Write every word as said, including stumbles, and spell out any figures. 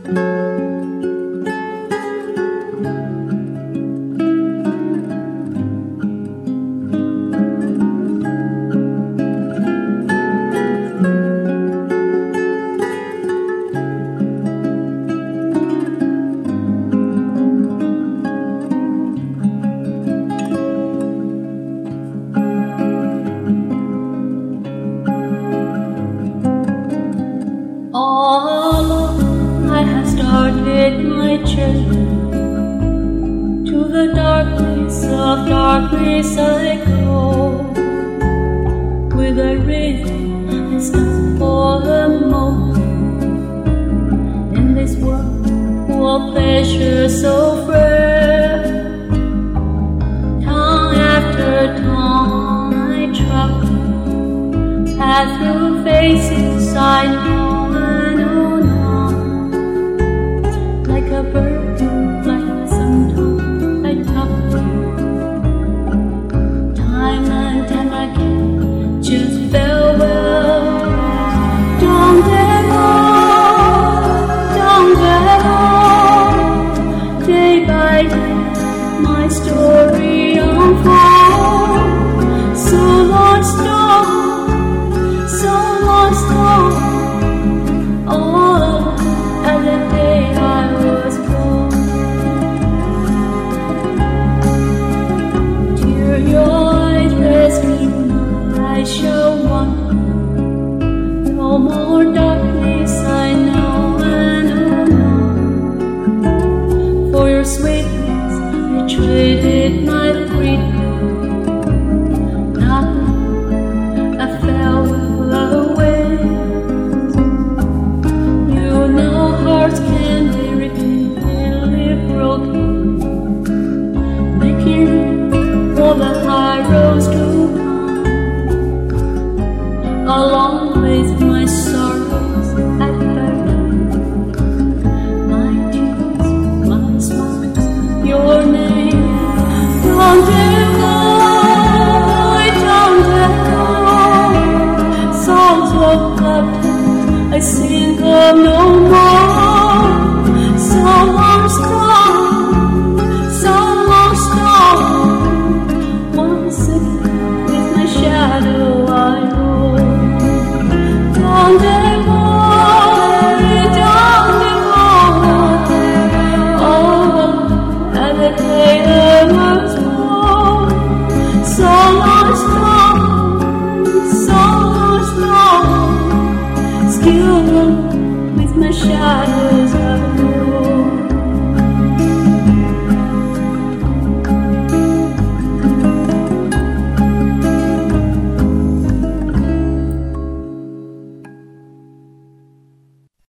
All alone I have started my journey. To the darkness of darkness I go, with a rhythm that's not for the moment. In this world full of pleasure so fair, time after time I travel, pass through faces I know. Like a bird, like sometimes I talk. Time and time again, just farewell. Don't ever, don't ever. Day by day, my story unfolds. So lost on, so lost on. All at the day I was born. Tear your eyes, rescue my eyes shall wander. No more darkness I know and oh no. For your sweetness I traded my freedom. Nothing, I fell away. Hearts can be repeatedly broken, making room for the high roads to come. Along with my sorrows at burden, my tears, my smiles, your name. Don't echo, don't echo. Songs of love I sing them no more. So long strong, so long strong. Once again with my shadow I go. Don't ever, don't ever. Oh, at the day I was born. So long strong, so long strong. Still with my shadows I go.